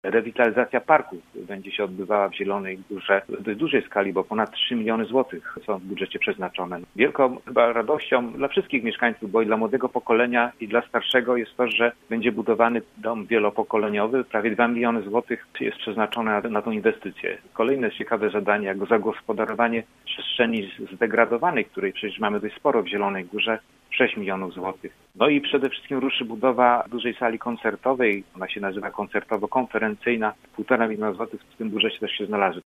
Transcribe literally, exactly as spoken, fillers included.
Rewitalizacja parków będzie się odbywała w Zielonej Górze w dość dużej skali, bo ponad trzy miliony złotych są w budżecie przeznaczone. Wielką chyba radością dla wszystkich mieszkańców, bo i dla młodego pokolenia, i dla starszego jest to, że będzie budowany dom wielopokoleniowy. Prawie dwa miliony złotych jest przeznaczone na, na tą inwestycję. Kolejne ciekawe zadanie, jak zagospodarowanie przestrzeni zdegradowanej, której przecież mamy dość sporo w Zielonej Górze, sześć milionów złotych. No i przede wszystkim ruszy budowa dużej sali koncertowej. Ona się nazywa koncertowo-konferencyjna. Półtora miliona złotych w tym budżecie też się znalazły.